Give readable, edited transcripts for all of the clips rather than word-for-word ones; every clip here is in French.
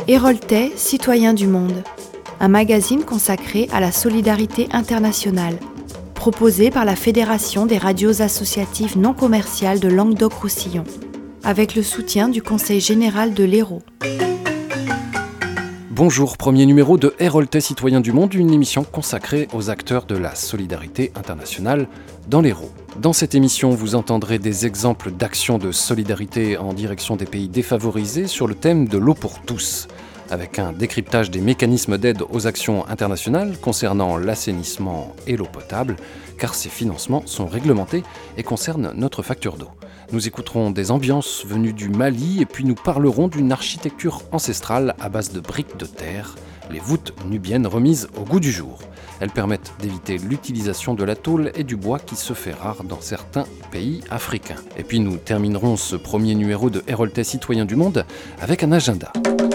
Héraultais, citoyens du monde, un magazine consacré à la solidarité internationale, proposé par la Fédération des radios associatives non commerciales de Languedoc-Roussillon, avec le soutien du Conseil général de l'Hérault. Bonjour, premier numéro de Héraultais, citoyens du monde, une émission consacrée aux acteurs de la solidarité internationale dans l'Hérault. Dans cette émission, vous entendrez des exemples d'actions de solidarité en direction des pays défavorisés sur le thème de l'eau pour tous, avec un décryptage des mécanismes d'aide aux actions internationales concernant l'assainissement et l'eau potable, car ces financements sont réglementés et concernent notre facture d'eau. Nous écouterons des ambiances venues du Mali et puis nous parlerons d'une architecture ancestrale à base de briques de terre, les voûtes nubiennes remises au goût du jour. Elles permettent d'éviter l'utilisation de la tôle et du bois qui se fait rare dans certains pays africains. Et puis nous terminerons ce premier numéro de Héraultais, citoyens du monde avec un agenda.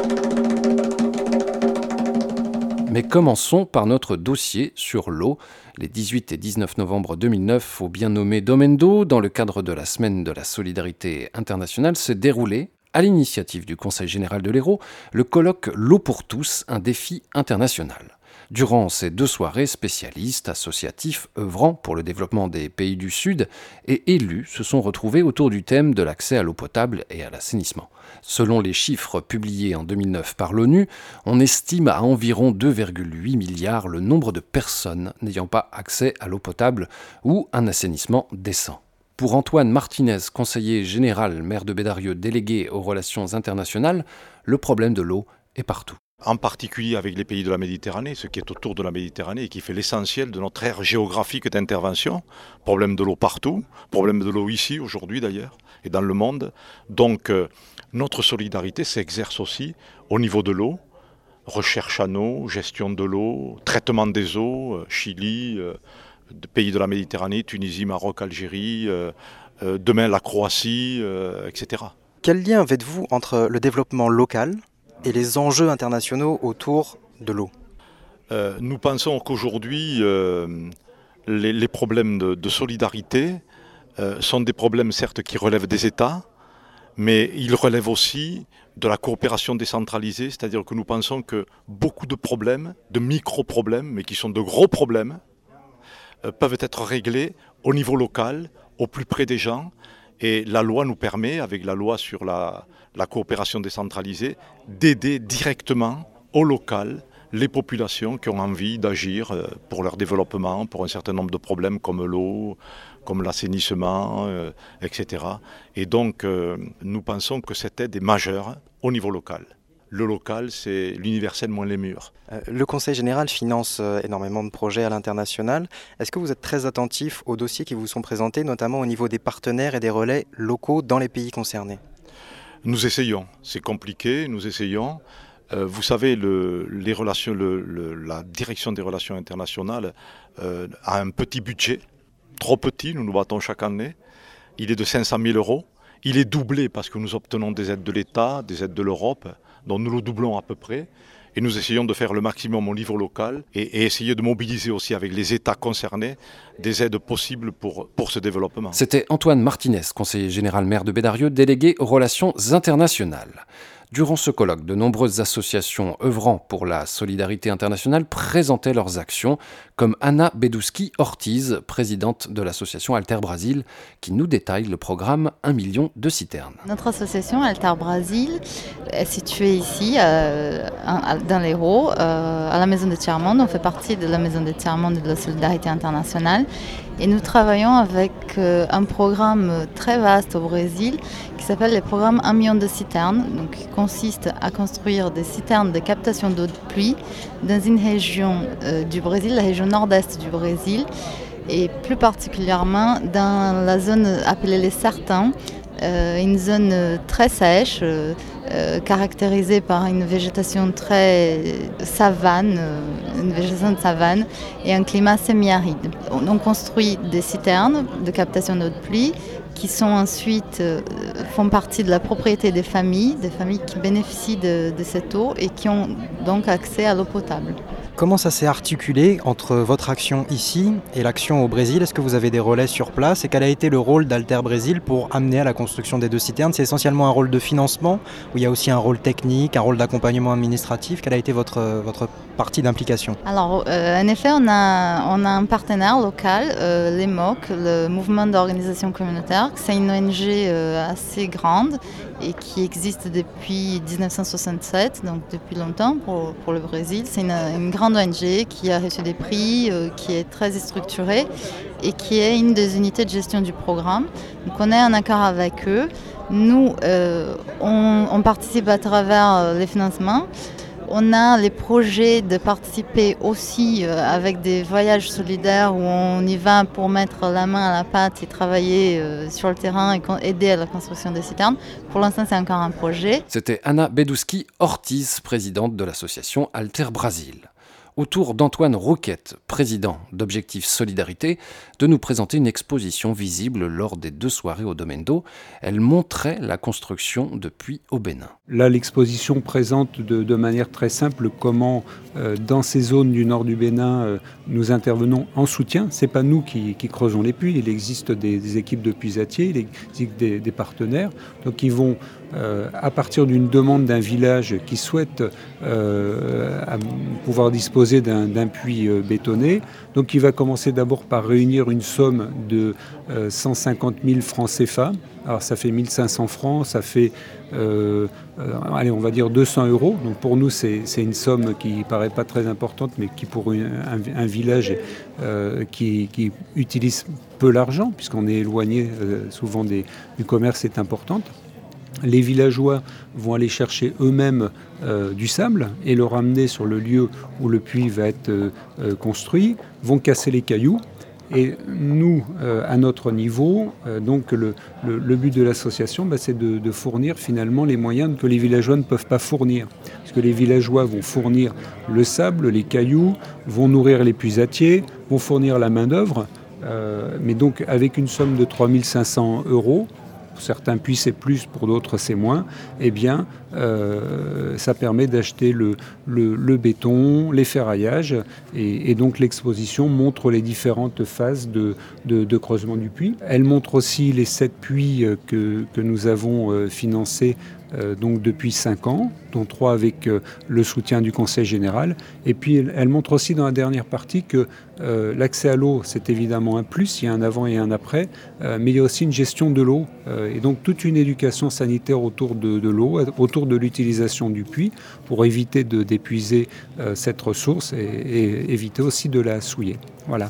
Mais commençons par notre dossier sur l'eau. Les 18 et 19 novembre 2009, au bien nommé Domaine d'eau, dans le cadre de la Semaine de la solidarité internationale, s'est déroulé, à l'initiative du Conseil général de l'Hérault, le colloque L'eau pour tous, un défi international. Durant ces 2 soirées, spécialistes, associatifs, œuvrant pour le développement des pays du Sud et élus se sont retrouvés autour du thème de l'accès à l'eau potable et à l'assainissement. Selon les chiffres publiés en 2009 par l'ONU, on estime à environ 2,8 milliards le nombre de personnes n'ayant pas accès à l'eau potable ou un assainissement décent. Pour Antoine Martinez, conseiller général, maire de Bédarieux, délégué aux relations internationales, le problème de l'eau est partout. En particulier avec les pays de la Méditerranée, ce qui est autour de la Méditerranée et qui fait l'essentiel de notre aire géographique d'intervention. Problème de l'eau partout, problème de l'eau ici aujourd'hui d'ailleurs et dans le monde. Donc notre solidarité s'exerce aussi au niveau de l'eau, recherche en eau, gestion de l'eau, traitement des eaux, Chili, pays de la Méditerranée, Tunisie, Maroc, Algérie, demain la Croatie, etc. Quel lien faites-vous entre le développement local et les enjeux internationaux autour de l'eau? Nous pensons qu'aujourd'hui, les problèmes de solidarité sont des problèmes certes qui relèvent des États, mais ils relèvent aussi de la coopération décentralisée, c'est-à-dire que nous pensons que beaucoup de problèmes, de micro-problèmes, mais qui sont de gros problèmes, peuvent être réglés au niveau local, au plus près des gens. Et la loi nous permet, avec la loi sur la coopération décentralisée, d'aider directement au local les populations qui ont envie d'agir pour leur développement, pour un certain nombre de problèmes comme l'eau, comme l'assainissement, etc. Et donc, nous pensons que cette aide est majeure au niveau local. Le local, c'est l'universel moins les murs. Le Conseil général finance énormément de projets à l'international. Est-ce que vous êtes très attentif aux dossiers qui vous sont présentés, notamment au niveau des partenaires et des relais locaux dans les pays concernés? Nous essayons. C'est compliqué, nous essayons. Vous savez, la direction des relations internationales a un petit budget, trop petit, nous nous battons chaque année. Il est de 500 000 €. Il est doublé parce que nous obtenons des aides de l'État, des aides de l'Europe, dont nous le doublons à peu près. Et nous essayons de faire le maximum au niveau local et essayer de mobiliser aussi avec les États concernés des aides possibles pour ce développement. C'était Antoine Martinez, conseiller général maire de Bédarieux, délégué aux relations internationales. Durant ce colloque, de nombreuses associations œuvrant pour la solidarité internationale présentaient leurs actions, comme Anna Bedouski-Ortiz, présidente de l'association Alter Brasil, qui nous détaille le programme 1 million de citernes. Notre association Alter Brasil est située ici, dans l'Hérault, à la Maison des Tiers-Mondes. On fait partie de la Maison des Tiers-Mondes de la solidarité internationale. Et nous travaillons avec un programme très vaste au Brésil qui s'appelle le programme 1 million de citernes, donc qui consiste à construire des citernes de captation d'eau de pluie dans une région du Brésil, la région nord-est du Brésil, et plus particulièrement dans la zone appelée les Sertões, une zone très sèche, caractérisée par une végétation très savane, une végétation de savane et un climat semi-aride. On construit des citernes de captation d'eau de pluie qui sont ensuite font partie de la propriété des familles qui bénéficient de cette eau et qui ont donc accès à l'eau potable. Comment ça s'est articulé entre votre action ici et l'action au Brésil? Est-ce que vous avez des relais sur place? Et quel a été le rôle d'Alter Brésil pour amener à la construction des 2 citernes? C'est essentiellement un rôle de financement ou il y a aussi un rôle technique, un rôle d'accompagnement administratif? Quelle a été votre partie d'implication? Alors, en effet, on a un partenaire local, l'EMOC, le Mouvement d'Organisation Communautaire. C'est une ONG assez grande et qui existe depuis 1967, donc depuis longtemps pour le Brésil. C'est une grande ONG qui a reçu des prix, qui est très structurée et qui est une des unités de gestion du programme. Donc on est en accord avec eux. Nous, on participe à travers les financements. On a les projets de participer aussi avec des voyages solidaires où on y va pour mettre la main à la pâte et travailler sur le terrain et aider à la construction des citernes. Pour l'instant, c'est encore un projet. C'était Anna Bedouski-Ortiz, présidente de l'association Alter Brésil. Au tour d'Antoine Rouquette, président d'Objectif Solidarité, de nous présenter une exposition visible lors des 2 soirées au Domaine d'Eau. Elle montrait la construction depuis au Bénin. Là, l'exposition présente de manière très simple comment, dans ces zones du nord du Bénin, nous intervenons en soutien. Ce n'est pas nous qui creusons les puits. Il existe des équipes de puisatiers, il existe des partenaires. Donc, ils vont, à partir d'une demande d'un village qui souhaite pouvoir disposer d'un puits bétonné. Donc, il va commencer d'abord par réunir une somme de 150 000 francs CFA. Alors, ça fait 1500 francs, ça fait, on va dire 200 euros. Donc, pour nous, c'est une somme qui ne paraît pas très importante, mais qui, pour un village qui utilise peu l'argent, puisqu'on est éloigné souvent du commerce, est importante. Les villageois vont aller chercher eux-mêmes du sable et le ramener sur le lieu où le puits va être construit, vont casser les cailloux. Et nous, à notre niveau, donc le but de l'association, c'est de fournir finalement les moyens que les villageois ne peuvent pas fournir. Parce que les villageois vont fournir le sable, les cailloux, vont nourrir les puisatiers, vont fournir la main-d'œuvre. Mais donc avec une somme de 3 500 euros, pour certains puits c'est plus, pour d'autres c'est moins, eh bien ça permet d'acheter le béton, les ferraillages, et donc l'exposition montre les différentes phases de creusement du puits. Elle montre aussi les 7 puits que nous avons financés donc depuis 5 ans, dont 3 avec le soutien du Conseil général. Et puis elle montre aussi dans la dernière partie que l'accès à l'eau, c'est évidemment un plus, il y a un avant et un après, mais il y a aussi une gestion de l'eau, et donc toute une éducation sanitaire autour de l'eau, autour de l'utilisation du puits, pour éviter d'épuiser cette ressource et éviter aussi de la souiller. Voilà.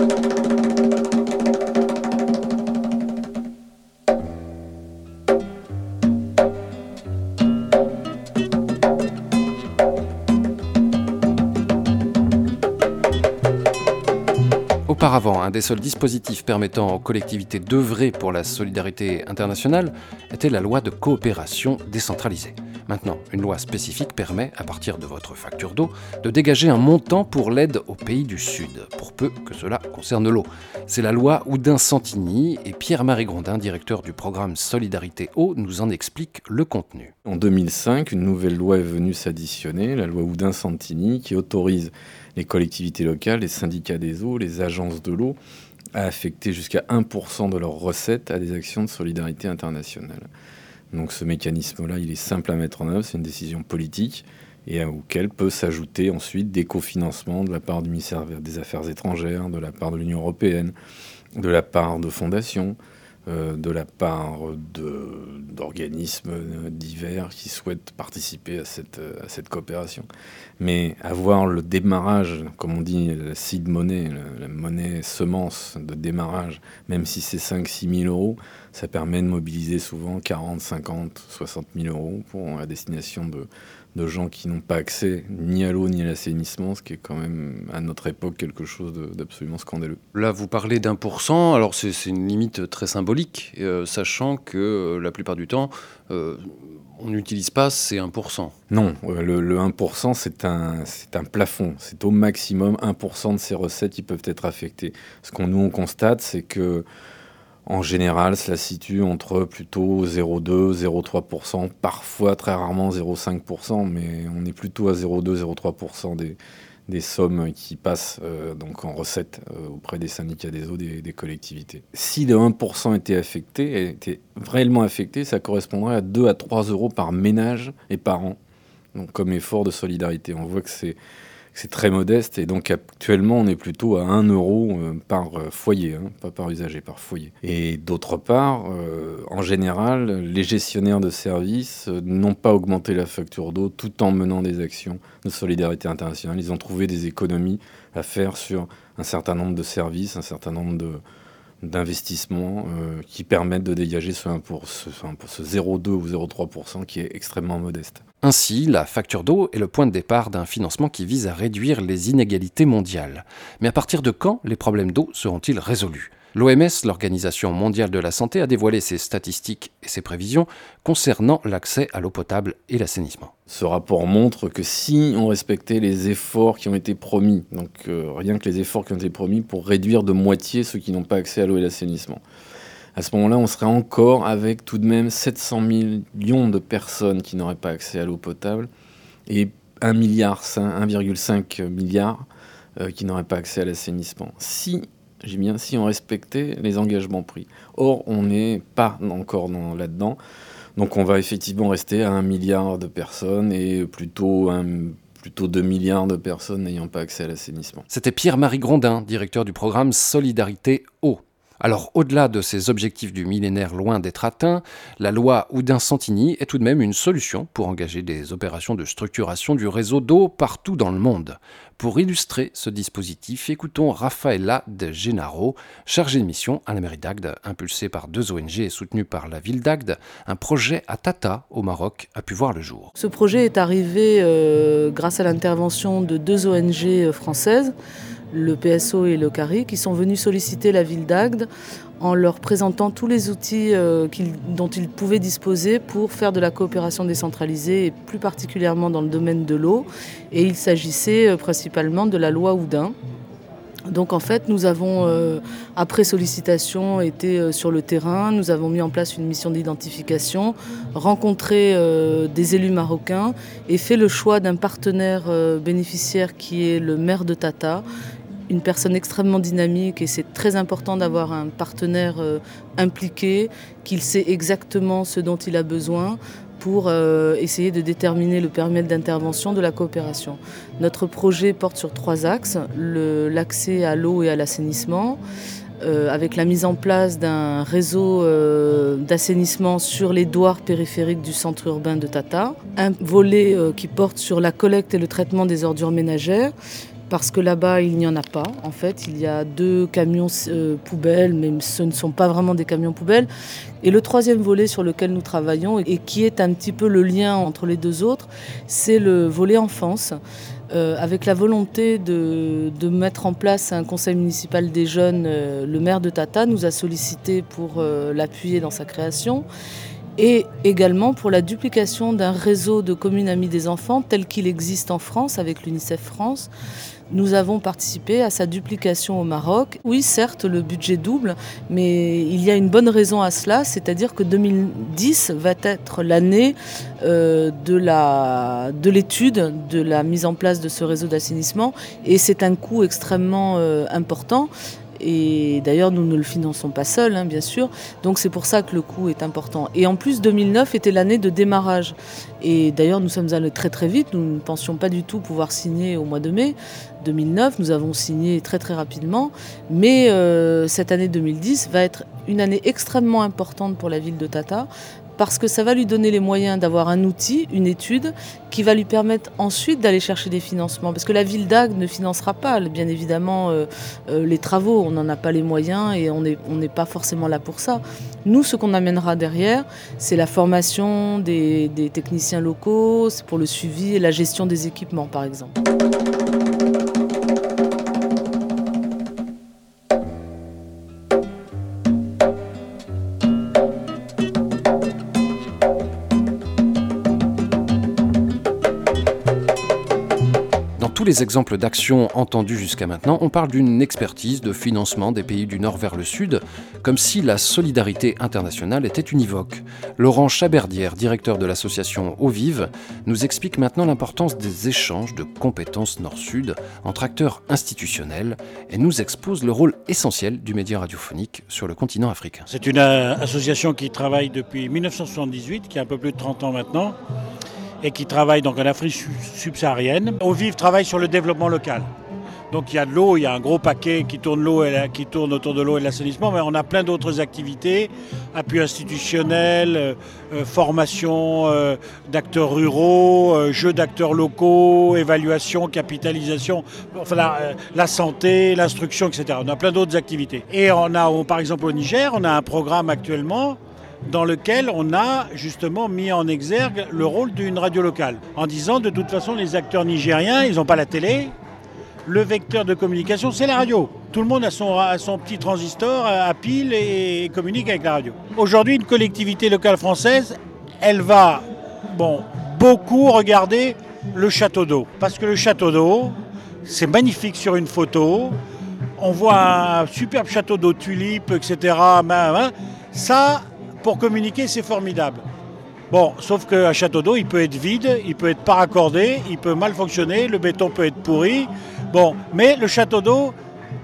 Auparavant, un des seuls dispositifs permettant aux collectivités d'œuvrer pour la solidarité internationale était la loi de coopération décentralisée. Maintenant, une loi spécifique permet, à partir de votre facture d'eau, de dégager un montant pour l'aide aux pays du Sud, pour peu que cela concerne l'eau. C'est la loi Oudin-Santini, et Pierre-Marie Grondin, directeur du programme Solidarité Eau, nous en explique le contenu. En 2005, une nouvelle loi est venue s'additionner, la loi Oudin-Santini, qui autorise les collectivités locales, les syndicats des eaux, les agences de l'eau, à affecter jusqu'à 1% de leurs recettes à des actions de solidarité internationale. Donc ce mécanisme-là, il est simple à mettre en œuvre, c'est une décision politique, et auquel peut s'ajouter ensuite des cofinancements de la part du ministère des Affaires étrangères, de la part de l'Union européenne, de la part de fondations, de la part d'organismes divers qui souhaitent participer à cette coopération. Mais avoir le démarrage, comme on dit, la seed money, la monnaie semence de démarrage, même si c'est 5-6 000 euros, ça permet de mobiliser souvent 40, 50, 60 000 euros pour la destination de gens qui n'ont pas accès ni à l'eau ni à l'assainissement, ce qui est quand même à notre époque quelque chose d'absolument scandaleux. Là, vous parlez d'1%, alors c'est une limite très symbolique, sachant que la plupart du temps, on n'utilise pas ces 1%. Non, le 1%, c'est un plafond. C'est au maximum 1% de ces recettes qui peuvent être affectées. Ce qu'on constate, c'est que en général, cela se situe entre plutôt 0,2, 0,3%, parfois très rarement 0,5%, mais on est plutôt à 0,2, 0,3% des sommes qui passent donc en recettes auprès des syndicats des eaux des collectivités. Si le 1% était réellement affecté, ça correspondrait à 2 à 3 euros par ménage et par an, donc comme effort de solidarité. On voit que c'est très modeste, et donc actuellement on est plutôt à 1 euro par foyer, pas par usager, par foyer. Et d'autre part, en général, les gestionnaires de services n'ont pas augmenté la facture d'eau tout en menant des actions de solidarité internationale. Ils ont trouvé des économies à faire sur un certain nombre de services, un certain nombre d'investissements qui permettent de dégager ce 0,2 ou 0,3% qui est extrêmement modeste. Ainsi, la facture d'eau est le point de départ d'un financement qui vise à réduire les inégalités mondiales. Mais à partir de quand les problèmes d'eau seront-ils résolus ? L'OMS, l'Organisation mondiale de la santé, a dévoilé ses statistiques et ses prévisions concernant l'accès à l'eau potable et l'assainissement. Ce rapport montre que si on respectait les efforts qui ont été promis, donc rien que les efforts qui ont été promis pour réduire de moitié ceux qui n'ont pas accès à l'eau et l'assainissement, à ce moment-là, on serait encore avec tout de même 700 millions de personnes qui n'auraient pas accès à l'eau potable et 1,5 milliard qui n'auraient pas accès à l'assainissement. Si on respectait les engagements pris. Or, on n'est pas encore là-dedans. Donc on va effectivement rester à 1 milliard de personnes et plutôt 2 milliards de personnes n'ayant pas accès à l'assainissement. C'était Pierre-Marie Grondin, directeur du programme Solidarité Eau. Alors, au-delà de ces objectifs du millénaire loin d'être atteints, la loi Oudin-Santini est tout de même une solution pour engager des opérations de structuration du réseau d'eau partout dans le monde. Pour illustrer ce dispositif, écoutons Rafaela de Gennaro, chargée de mission à la mairie d'Agde, impulsée par 2 ONG et soutenue par la ville d'Agde. Un projet à Tata, au Maroc, a pu voir le jour. Ce projet est arrivé grâce à l'intervention de 2 ONG françaises, le PSO et le CARI, qui sont venus solliciter la ville d'Agde en leur présentant tous les outils dont ils pouvaient disposer pour faire de la coopération décentralisée, et plus particulièrement dans le domaine de l'eau. Et il s'agissait principalement de la loi Oudin. Donc en fait, nous avons, après sollicitation, été sur le terrain, nous avons mis en place une mission d'identification, rencontré des élus marocains et fait le choix d'un partenaire bénéficiaire qui est le maire de Tata, une personne extrêmement dynamique, et c'est très important d'avoir un partenaire impliqué, qu'il sait exactement ce dont il a besoin pour essayer de déterminer le périmètre d'intervention de la coopération. Notre projet porte sur 3 axes, l'accès à l'eau et à l'assainissement, avec la mise en place d'un réseau d'assainissement sur les douars périphériques du centre urbain de Tata, un volet qui porte sur la collecte et le traitement des ordures ménagères, parce que là-bas, il n'y en a pas. En fait, il y a 2 camions poubelles, mais ce ne sont pas vraiment des camions poubelles. Et le 3e volet sur lequel nous travaillons, et qui est un petit peu le lien entre les 2 autres, c'est le volet enfance, avec la volonté de mettre en place un conseil municipal des jeunes. Le maire de Tata nous a sollicité pour l'appuyer dans sa création, et également pour la duplication d'un réseau de communes amies des enfants tel qu'il existe en France avec l'UNICEF France. Nous avons participé à sa duplication au Maroc. Oui, certes, le budget double, mais il y a une bonne raison à cela, c'est-à-dire que 2010 va être l'année de l'étude de la mise en place de ce réseau d'assainissement, et c'est un coût extrêmement important. Et d'ailleurs, nous ne le finançons pas seuls, bien sûr. Donc c'est pour ça que le coût est important. Et en plus, 2009 était l'année de démarrage. Et d'ailleurs, nous sommes allés très très vite. Nous ne pensions pas du tout pouvoir signer au mois de mai 2009. Nous avons signé très très rapidement. Mais cette année 2010 va être une année extrêmement importante pour la ville de Tata, parce que ça va lui donner les moyens d'avoir un outil, une étude, qui va lui permettre ensuite d'aller chercher des financements. Parce que la ville d'Agde ne financera pas, bien évidemment, les travaux. On n'en a pas les moyens et on n'est pas forcément là pour ça. Nous, ce qu'on amènera derrière, c'est la formation des techniciens locaux, c'est pour le suivi et la gestion des équipements, par exemple. tous les exemples d'actions entendus jusqu'à maintenant, on parle d'une expertise de financement des pays du Nord vers le Sud, comme si la solidarité internationale était univoque. Laurent Chaberdière, directeur de l'association Eau Vive, nous explique maintenant l'importance des échanges de compétences Nord-Sud entre acteurs institutionnels et nous expose le rôle essentiel du média radiophonique sur le continent africain. C'est une association qui travaille depuis 1978, qui a un peu plus de 30 ans maintenant, et qui travaille donc en Afrique subsaharienne. Eau Vive travaille sur le développement local. Donc il y a de l'eau, il y a un gros paquet qui tourne autour de l'eau et de l'assainissement, mais on a plein d'autres activités, appui institutionnel, formation d'acteurs ruraux, jeux d'acteurs locaux, évaluation, capitalisation, enfin la santé, l'instruction, etc. On a plein d'autres activités. Et par exemple au Niger, on a un programme actuellement dans lequel on a justement mis en exergue le rôle d'une radio locale, en disant de toute façon les acteurs nigériens, ils n'ont pas la télé. Le vecteur de communication, c'est la radio. Tout le monde a son petit transistor à pile et communique avec la radio. Aujourd'hui, une collectivité locale française, elle va beaucoup regarder le château d'eau. Parce que le château d'eau, c'est magnifique sur une photo. On voit un superbe château d'eau, tulipe, etc. Ça, pour communiquer, c'est formidable. Bon, sauf qu'un château d'eau, il peut être vide, il peut être pas raccordé, il peut mal fonctionner, le béton peut être pourri. Bon, mais le château d'eau,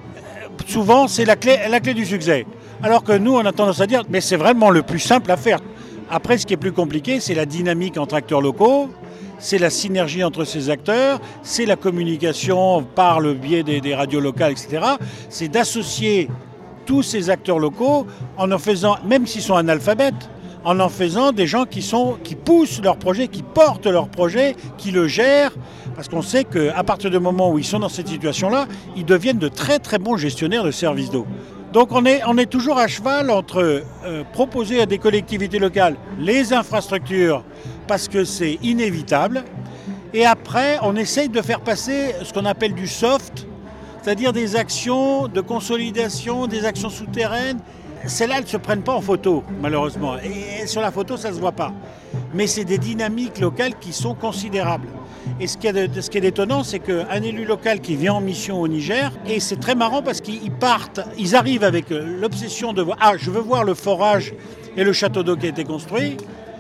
souvent, c'est la clé du succès. Alors que nous, on a tendance à dire, mais c'est vraiment le plus simple à faire. Après, ce qui est plus compliqué, c'est la dynamique entre acteurs locaux, c'est la synergie entre ces acteurs, c'est la communication par le biais des radios locales, etc. C'est d'associer tous ces acteurs locaux en faisant, même s'ils sont analphabètes, en faisant des gens qui poussent leur projet, qui portent leur projet, qui le gèrent. Parce qu'on sait qu'à partir du moment où ils sont dans cette situation-là, ils deviennent de très très bons gestionnaires de services d'eau. Donc on est toujours à cheval entre proposer à des collectivités locales les infrastructures, parce que c'est inévitable, et après on essaye de faire passer ce qu'on appelle du soft, c'est-à-dire des actions de consolidation, des actions souterraines. Celles-là, elles ne se prennent pas en photo, malheureusement. Et sur la photo, ça ne se voit pas. Mais c'est des dynamiques locales qui sont considérables. Et ce qui est étonnant, c'est qu'un élu local qui vient en mission au Niger, et c'est très marrant parce ils arrivent avec l'obsession de voir, je veux voir le forage et le château d'eau qui a été construit,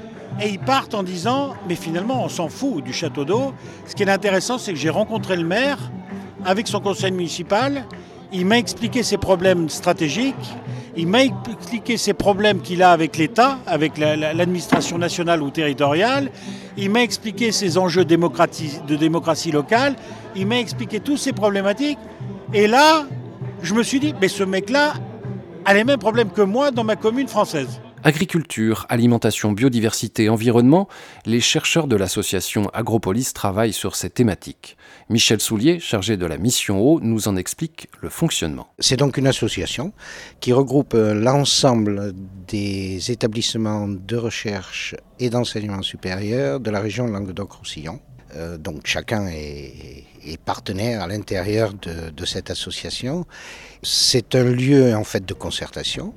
et ils partent en disant, mais finalement, on s'en fout du château d'eau. Ce qui est intéressant, c'est que j'ai rencontré le maire avec son conseil municipal, il m'a expliqué ses problèmes stratégiques, il m'a expliqué ses problèmes qu'il a avec l'État, avec l'administration nationale ou territoriale. Il m'a expliqué ses enjeux de démocratie locale. Il m'a expliqué toutes ces problématiques. Et là, je me suis dit, mais ce mec-là a les mêmes problèmes que moi dans ma commune française. Agriculture, alimentation, biodiversité, environnement, les chercheurs de l'association Agropolis travaillent sur ces thématiques. Michel Soulier, chargé de la mission eau, nous en explique le fonctionnement. C'est donc une association qui regroupe l'ensemble des établissements de recherche et d'enseignement supérieur de la région Languedoc-Roussillon. Donc chacun est partenaire à l'intérieur de cette association. C'est un lieu en fait de concertation.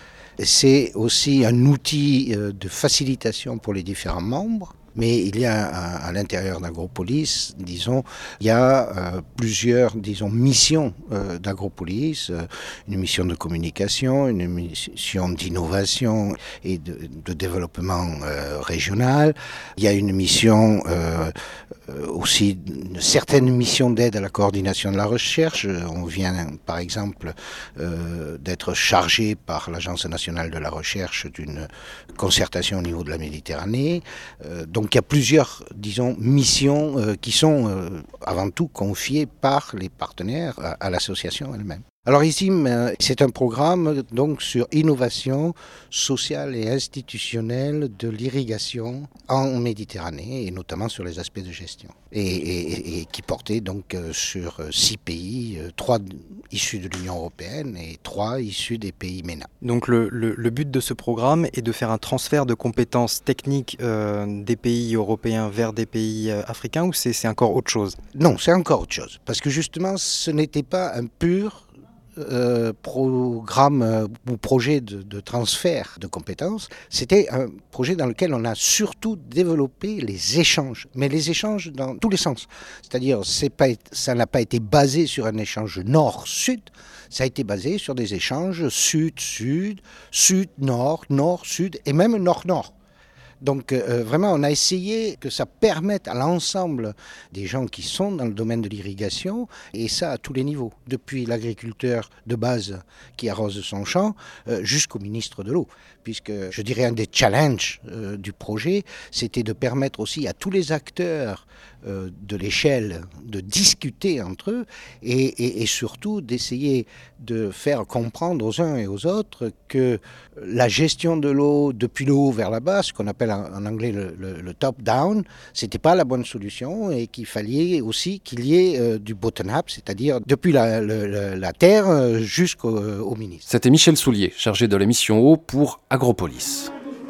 C'est aussi un outil de facilitation pour les différents membres. Mais il y a à l'intérieur d'Agropolis, il y a plusieurs, missions d'Agropolis, une mission de communication, une mission d'innovation et de développement régional. Il y a une mission aussi, une certaine mission d'aide à la coordination de la recherche. On vient, par exemple, d'être chargé par l'Agence nationale de la recherche d'une concertation au niveau de la Méditerranée. Donc il y a plusieurs, missions qui sont avant tout confiées par les partenaires à l'association elle-même. Alors ici, c'est un programme donc sur innovation sociale et institutionnelle de l'irrigation en Méditerranée et notamment sur les aspects de gestion et qui portait donc sur 6 pays, 3 issus de l'Union européenne et 3 issus des pays MENA. Donc le but de ce programme est de faire un transfert de compétences techniques des pays européens vers des pays africains ou c'est encore autre chose ? Non, c'est encore autre chose parce que justement ce n'était pas un pur programme ou projet de transfert de compétences, c'était un projet dans lequel on a surtout développé les échanges, mais les échanges dans tous les sens. C'est-à-dire, ça n'a pas été basé sur un échange nord-sud, ça a été basé sur des échanges sud-sud, sud-nord, nord-sud et même nord-nord. Donc vraiment, on a essayé que ça permette à l'ensemble des gens qui sont dans le domaine de l'irrigation, et ça à tous les niveaux, depuis l'agriculteur de base qui arrose son champ jusqu'au ministre de l'eau. Puisque je dirais un des challenges du projet, c'était de permettre aussi à tous les acteurs de l'échelle de discuter entre eux et surtout d'essayer de faire comprendre aux uns et aux autres que la gestion de l'eau depuis le haut vers la bas, ce qu'on appelle en anglais le top-down, c'était pas la bonne solution et qu'il fallait aussi qu'il y ait du bottom-up, c'est-à-dire depuis la terre jusqu'au ministre. C'était Michel Soulier, chargé de l'émission eau pour Agropolis.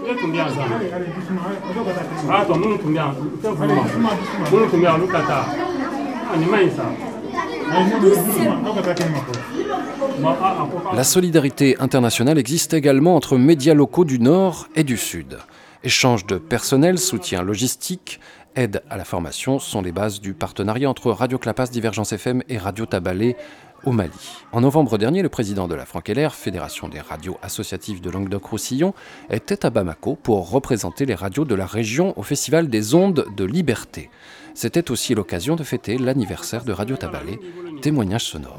La solidarité internationale existe également entre médias locaux du Nord et du Sud. Échange de personnel, soutien logistique, aide à la formation sont les bases du partenariat entre Radio Clapas, Divergence FM et Radio Tabalé au Mali. En novembre dernier, le président de la Franck-Heller, Fédération des radios associatives de Languedoc-Roussillon, était à Bamako pour représenter les radios de la région au Festival des ondes de liberté. C'était aussi l'occasion de fêter l'anniversaire de Radio Tabalé. Témoignage sonore.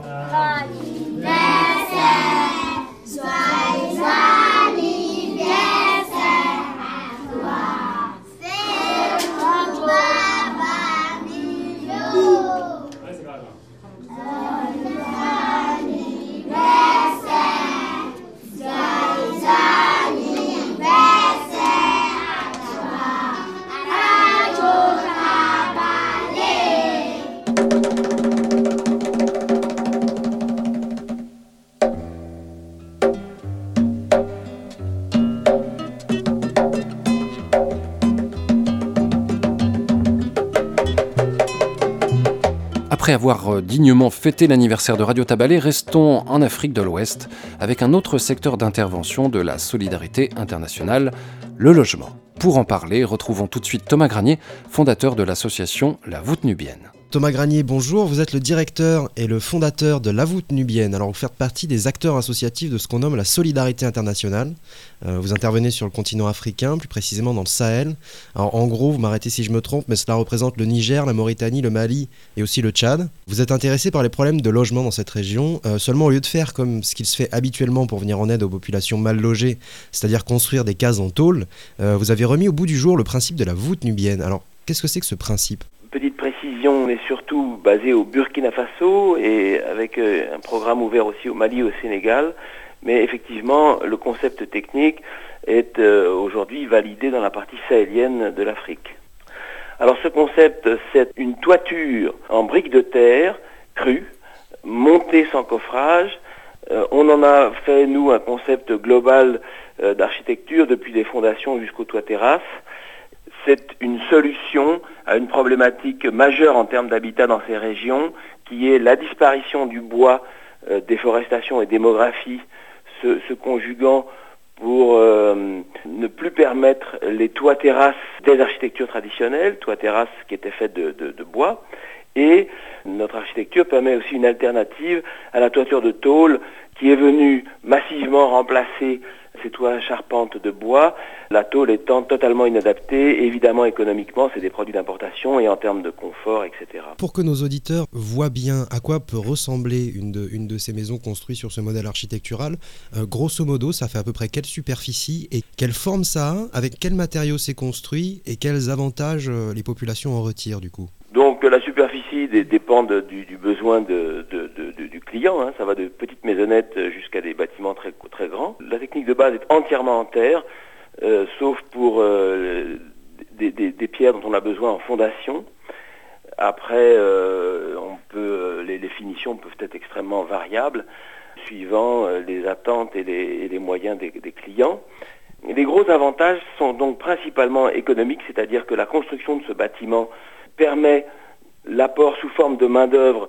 Après avoir dignement fêté l'anniversaire de Radio Tabalé, restons en Afrique de l'Ouest avec un autre secteur d'intervention de la solidarité internationale, le logement. Pour en parler, retrouvons tout de suite Thomas Granier, fondateur de l'association La Voûte Nubienne. Thomas Granier, bonjour. Vous êtes le directeur et le fondateur de La Voûte Nubienne. Alors, vous faites partie des acteurs associatifs de ce qu'on nomme la solidarité internationale. Vous intervenez sur le continent africain, plus précisément dans le Sahel. Alors, en gros, vous m'arrêtez si je me trompe, mais cela représente le Niger, la Mauritanie, le Mali et aussi le Tchad. Vous êtes intéressé par les problèmes de logement dans cette région. Seulement, au lieu de faire comme ce qu'il se fait habituellement pour venir en aide aux populations mal logées, c'est-à-dire construire des cases en tôle, vous avez remis au bout du jour le principe de la voûte nubienne. Alors, qu'est-ce que c'est que ce principe ? Petite précision, on est surtout basé au Burkina Faso et avec un programme ouvert aussi au Mali et au Sénégal. Mais effectivement, le concept technique est aujourd'hui validé dans la partie sahélienne de l'Afrique. Alors ce concept, c'est une toiture en briques de terre crue, montée sans coffrage. On en a fait, nous, un concept global d'architecture depuis les fondations jusqu'au toit terrasse. C'est une solution à une problématique majeure en termes d'habitat dans ces régions, qui est la disparition du bois, déforestation et démographie, se conjuguant pour ne plus permettre les toits terrasses des architectures traditionnelles, toits terrasses qui étaient faits de bois. Et notre architecture permet aussi une alternative à la toiture de tôle qui est venue massivement remplacer ces toits charpentes de bois, la tôle étant totalement inadaptée, évidemment économiquement, c'est des produits d'importation et en termes de confort, etc. Pour que nos auditeurs voient bien à quoi peut ressembler une de ces maisons construites sur ce modèle architectural, grosso modo, ça fait à peu près quelle superficie et quelle forme ça a, avec quels matériaux c'est construit et quels avantages les populations en retirent du coup ? Donc la superficie dépend du besoin du client, hein. Ça va de petites maisonnettes jusqu'à des bâtiments très, très grands. La technique de base est entièrement en terre, sauf pour des pierres dont on a besoin en fondation. Après, les finitions peuvent être extrêmement variables, suivant les attentes et les moyens des clients. Et les gros avantages sont donc principalement économiques, c'est-à-dire que la construction de ce bâtiment permet l'apport sous forme de main-d'œuvre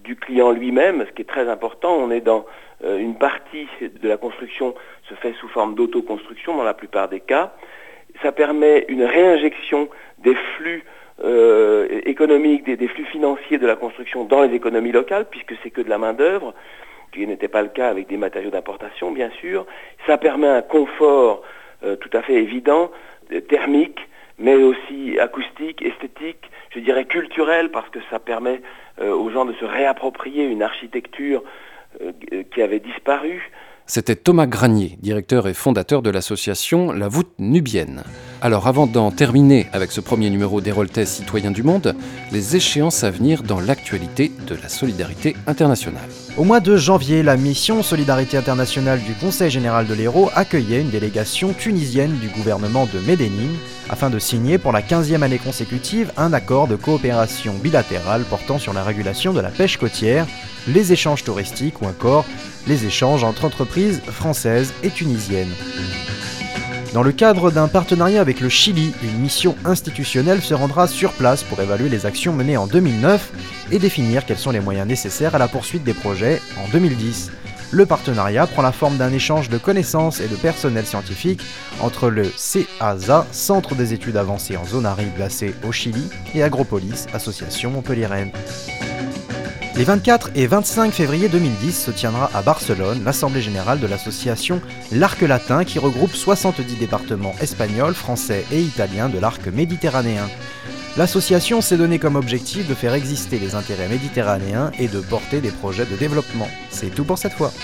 du client lui-même, ce qui est très important. On est dans une partie de la construction se fait sous forme d'autoconstruction dans la plupart des cas. Ça permet une réinjection des flux économiques, des flux financiers de la construction dans les économies locales, puisque c'est que de la main-d'œuvre, ce qui n'était pas le cas avec des matériaux d'importation, bien sûr. Ça permet un confort tout à fait évident, thermique, mais aussi acoustique, esthétique, je dirais culturel, parce que ça permet aux gens de se réapproprier une architecture qui avait disparu. C'était Thomas Granier, directeur et fondateur de l'association La Voûte Nubienne. Alors avant d'en terminer avec ce premier numéro d'Héraultais Citoyens du Monde, les échéances à venir dans l'actualité de la solidarité internationale. Au mois de janvier, la mission Solidarité internationale du Conseil général de l'Hérault accueillait une délégation tunisienne du gouvernement de Médénine afin de signer pour la 15e année consécutive un accord de coopération bilatérale portant sur la régulation de la pêche côtière, les échanges touristiques ou encore les échanges entre entreprises françaises et tunisiennes. Dans le cadre d'un partenariat avec le Chili, une mission institutionnelle se rendra sur place pour évaluer les actions menées en 2009 et définir quels sont les moyens nécessaires à la poursuite des projets en 2010. Le partenariat prend la forme d'un échange de connaissances et de personnel scientifique entre le CEASA, Centre des études avancées en zone aride glacée au Chili, et Agropolis, association montpelliéraine. Les 24 et 25 février 2010 se tiendra à Barcelone l'Assemblée générale de l'association L'Arc Latin qui regroupe 70 départements espagnols, français et italiens de l'arc méditerranéen. L'association s'est donné comme objectif de faire exister les intérêts méditerranéens et de porter des projets de développement. C'est tout pour cette fois.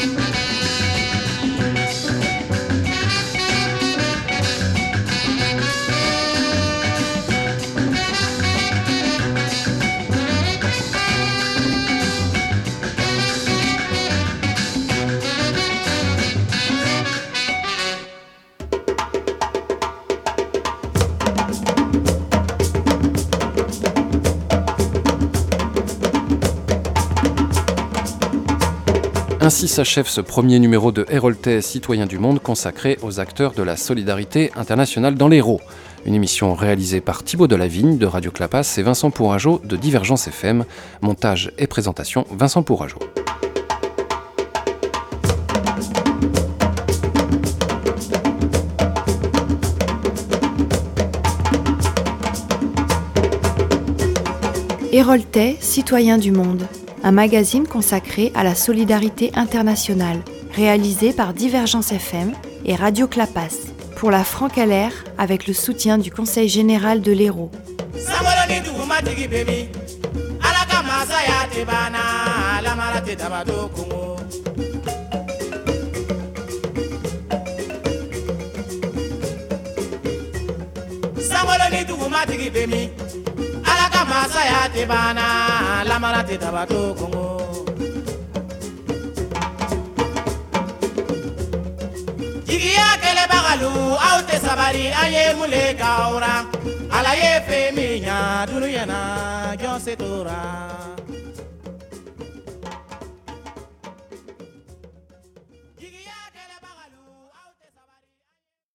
Ainsi s'achève ce premier numéro de Héraultais Citoyens du Monde consacré aux acteurs de la solidarité internationale dans l'Hérault. Une émission réalisée par Thibaut Delavigne de Radio Clapas et Vincent Pourrageau de Divergence FM. Montage et présentation Vincent Pourrageau. Héraultais Citoyens du Monde, un magazine consacré à la solidarité internationale, réalisé par Divergence FM et Radio Clapas, pour la Francalaire avec le soutien du Conseil général de l'Hérault. Masaya tebana lamara te tabato kongo Jigiya kele bagalu aute sabari aye mule kaura ala ye fe minya dunu yana jonse tora